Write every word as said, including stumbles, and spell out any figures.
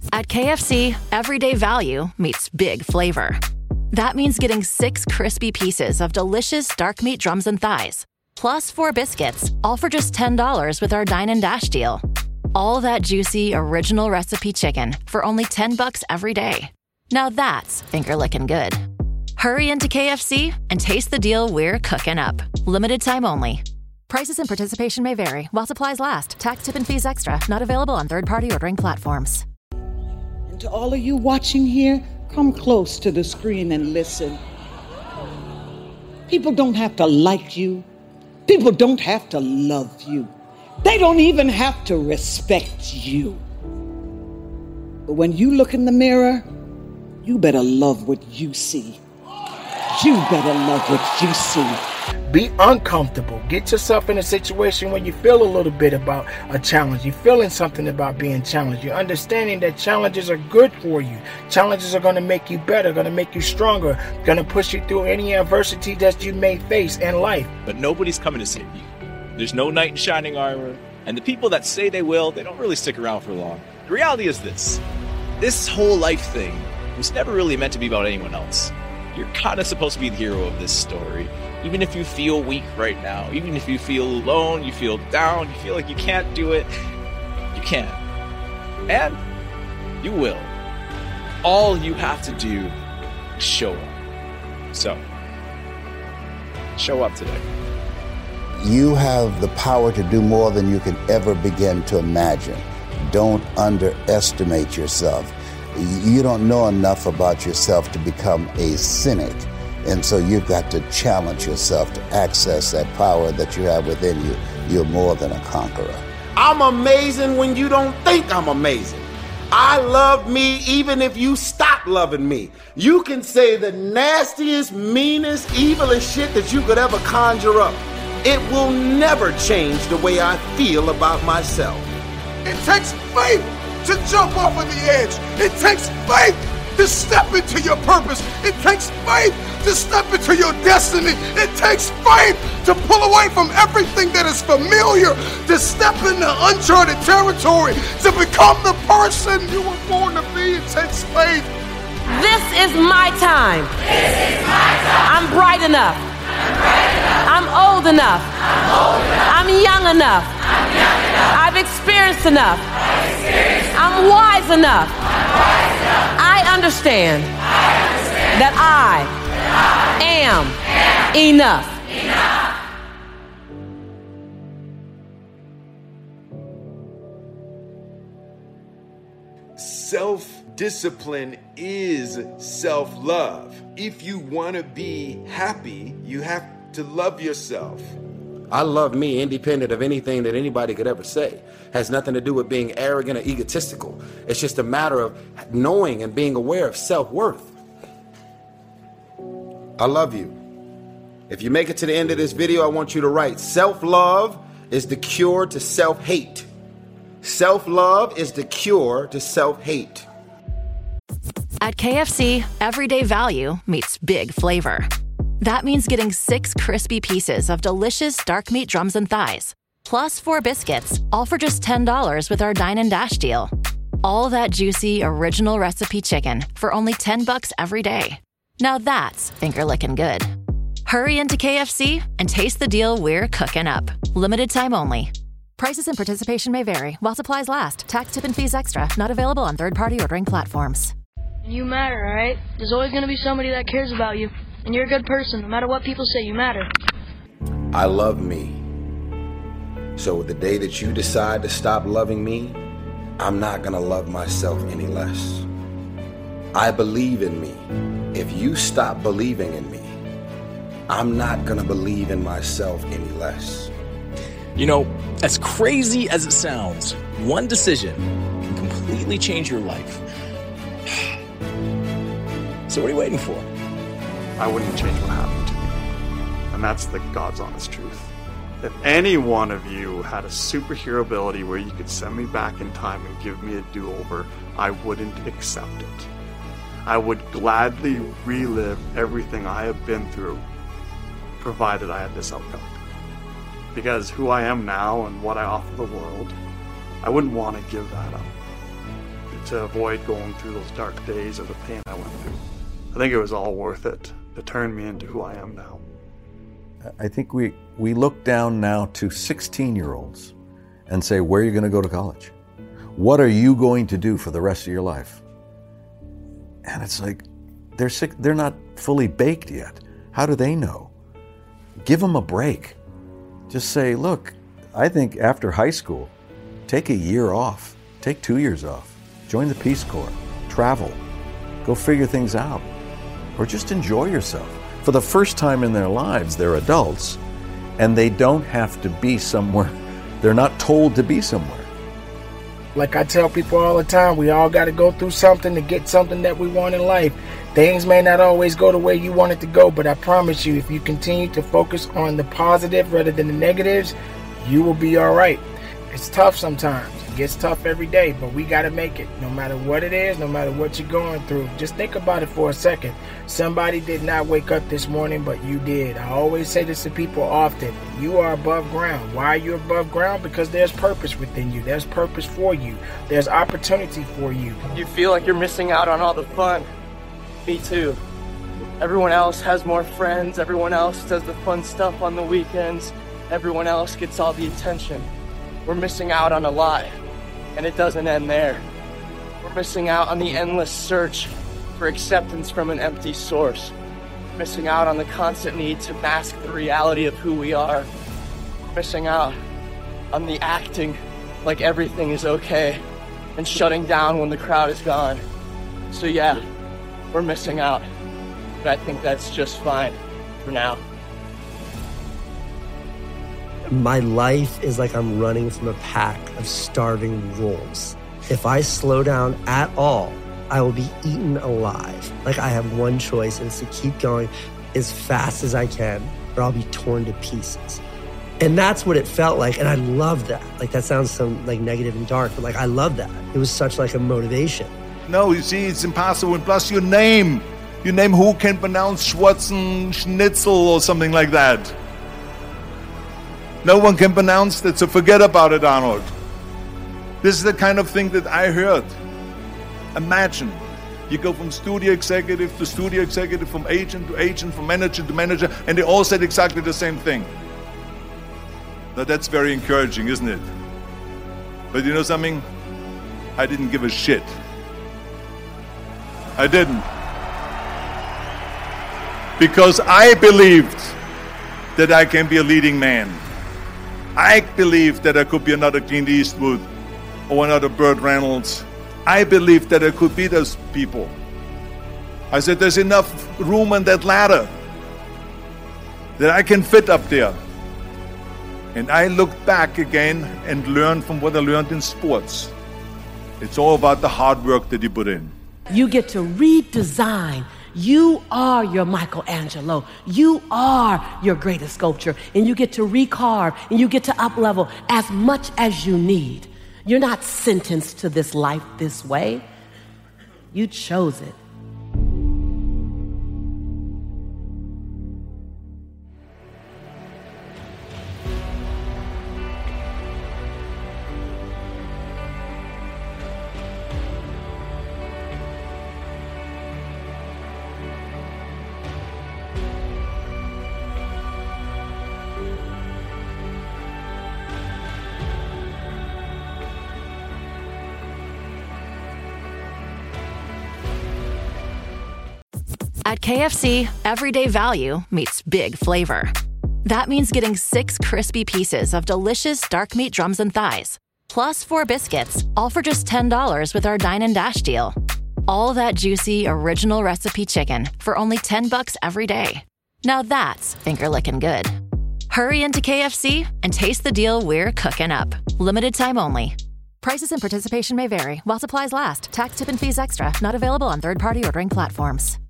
At K F C, everyday value meets big flavor. That means getting six crispy pieces of delicious dark meat drums and thighs, plus four biscuits, all for just ten dollars with our Dine and Dash deal. All that juicy, original recipe chicken for only ten bucks every day. Now that's finger-licking good. Hurry into K F C and taste the deal we're cooking up. Limited time only. Prices and participation may vary while supplies last. Tax, tip, and fees extra. Not available on third-party ordering platforms. And to all of you watching here, come close to the screen and listen. People don't have to like you. People don't have to love you. They don't even have to respect you. But when you look in the mirror, you better love what you see. You better love what you see. Be uncomfortable. Get yourself in a situation where you feel a little bit about a challenge. You're feeling something about being challenged. You're understanding that challenges are good for you. Challenges are going to make you better, going to make you stronger, going to push you through any adversity that you may face in life. But nobody's coming to save you. There's no knight in shining armor. And the people that say they will, they don't really stick around for long. The reality is this. This whole life thing was never really meant to be about anyone else. You're kind of supposed to be the hero of this story. Even if you feel weak right now, even if you feel alone, you feel down, you feel like you can't do it, you can. And you will. All you have to do is show up. So, show up today. You have the power to do more than you can ever begin to imagine. Don't underestimate yourself. You don't know enough about yourself to become a cynic. And so you've got to challenge yourself to access that power that you have within you. You're more than a conqueror. I'm amazing when you don't think I'm amazing. I love me even if you stop loving me. You can say the nastiest, meanest, evilest shit that you could ever conjure up. It will never change the way I feel about myself. It takes faith to jump off of the edge. It takes faith to step into your purpose. It takes faith to step into your destiny. It takes faith to pull away from everything that is familiar, to step into uncharted territory, to become the person you were born to be. It takes faith. This is my time. This is my time. I'm bright enough. I'm bright enough. I'm old enough. I'm old enough. I'm young enough. I'm young enough. I've experienced enough. I've experienced enough. I'm wise enough. I'm wise enough. I understand, I understand that I, that I am, am enough. enough. Self-discipline is self-love. If you want to be happy, you have to love yourself. I love me independent of anything that anybody could ever say. Has nothing to do with being arrogant or egotistical. It's just a matter of knowing and being aware of self-worth. I love you. If you make it to the end of this video, I want you to write, self-love is the cure to self-hate. Self-love is the cure to self-hate. At K F C, everyday value meets big flavor. That means getting six crispy pieces of delicious dark meat drums and thighs, plus four biscuits, all for just ten dollars with our Dine and Dash deal. All that juicy, original recipe chicken for only ten bucks every day. Now that's finger-licking good. Hurry into K F C and taste the deal we're cooking up. Limited time only. Prices and participation may vary while supplies last. Tax, tip, and fees extra. Not available on third-party ordering platforms. You matter, all right? There's always going to be somebody that cares about you. And you're a good person. No matter what people say, you matter. I love me. So the day that you decide to stop loving me, I'm not going to love myself any less. I believe in me. If you stop believing in me, I'm not going to believe in myself any less. You know, as crazy as it sounds, one decision can completely change your life. So what are you waiting for? I wouldn't change what happened to me. And that's the God's honest truth. If any one of you had a superhero ability where you could send me back in time and give me a do-over, I wouldn't accept it. I would gladly relive everything I have been through, provided I had this outcome. Because who I am now and what I offer the world, I wouldn't want to give that up. to avoid going through those dark days of the pain I went through. I think it was all worth it to turn me into who I am now. I think we, we look down now to sixteen-year-olds and say, where are you going to go to college? What are you going to do for the rest of your life? And it's like, they're sick, they're not fully baked yet. How do they know? Give them a break. Just say, look, I think after high school, take a year off, take two years off, join the Peace Corps, travel, go figure things out, or just enjoy yourself. For the first time in their lives, they're adults, and they don't have to be somewhere. They're not told to be somewhere. Like I tell people all the time, we all got to go through something to get something that we want in life. Things may not always go the way you want it to go, but I promise you, if you continue to focus on the positive rather than the negatives, you will be all right. It's tough sometimes. It gets tough every day, but we got to make it. No matter what it is, no matter what you're going through, just think about it for a second. Somebody did not wake up this morning, but you did. I always say this to people often. You are above ground. Why are you above ground? Because there's purpose within you. There's purpose for you. There's opportunity for you. You feel like you're missing out on all the fun. Me too. Everyone else has more friends. Everyone else does the fun stuff on the weekends. Everyone else gets all the attention. We're missing out on a lot, and it doesn't end there. We're missing out on the endless search for acceptance from an empty source. We're missing out on the constant need to mask the reality of who we are. We're missing out on the acting like everything is okay and shutting down when the crowd is gone. So yeah, we're missing out, but I think that's just fine for now. My life is like I'm running from a pack of starving wolves. If I slow down at all, I will be eaten alive. Like I have one choice, and it's to keep going as fast as I can, or I'll be torn to pieces. And that's what it felt like, and I love that. Like that sounds so like negative and dark, but like I love that. It was such like a motivation. No, you see, it's impossible. And plus your name, your name, who can pronounce Schwarzen Schnitzel or something like that? No one can pronounce that, so forget about it, Arnold. This is the kind of thing that I heard. Imagine, you go from studio executive to studio executive, from agent to agent, from manager to manager, and they all said exactly the same thing. Now that's very encouraging, isn't it? But you know something? I didn't give a shit. I didn't. Because I believed that I can be a leading man. I believed that I could be another Clint Eastwood or another Burt Reynolds. I believed that I could be those people. I said there's enough room on that ladder that I can fit up there. And I looked back again and learned from what I learned in sports. It's all about the hard work that you put in. You get to redesign. You are your Michelangelo. You are your greatest sculpture. And you get to recarve and you get to up-level as much as you need. You're not sentenced to this life this way. You chose it. At K F C, everyday value meets big flavor. That means getting six crispy pieces of delicious dark meat drums and thighs, plus four biscuits, all for just ten dollars with our Dine and Dash deal. All that juicy, original recipe chicken for only ten bucks every day. Now that's finger-licking good. Hurry into K F C and taste the deal we're cooking up. Limited time only. Prices and participation may vary while supplies last. Tax, tip, and fees extra. Not available on third-party ordering platforms.